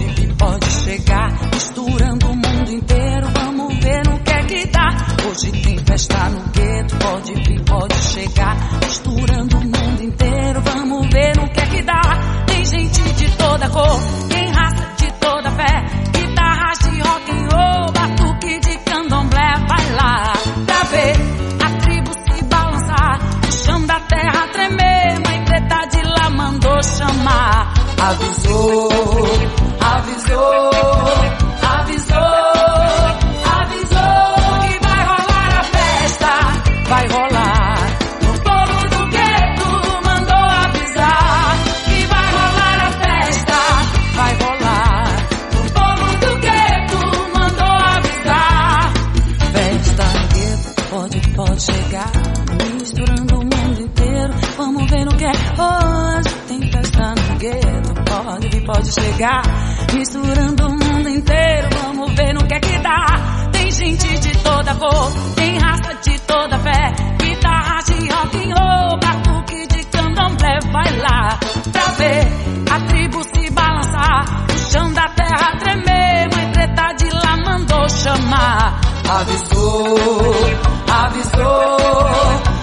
vir, pode chegar, misturando o mundo inteiro, vamos ver no que é que dá. Hoje tem festa no gueto, pode vir, pode chegar, misturando o mundo inteiro, vamos ver no que é que dá. Tem gente de toda cor, tem raça de toda fé, guitarras de rock and roll, batuque de candomblé, vai lá pra ver a tribo se balançar, o chão da terra tremer, mãe preta de lá mandou chamar. Avisou, avisou, avisou, avisou que vai rolar a festa, vai rolar. O povo do gueto mandou avisar que vai rolar a festa, vai rolar. O povo do gueto mandou avisar. Festa no gueto, pode chegar, misturando o mundo inteiro, vamos ver no que é. Hoje tem festa no gueto, pode vir, pode chegar, misturando o mundo inteiro, vamos ver no que é que dá. Tem gente de toda cor, tem raça de toda fé, guitarra de rock and roll, batuque de candomblé, vai lá pra ver a tribo se balançar, o chão da terra tremer, mãe preta de lá mandou chamar. Avisou, avisou,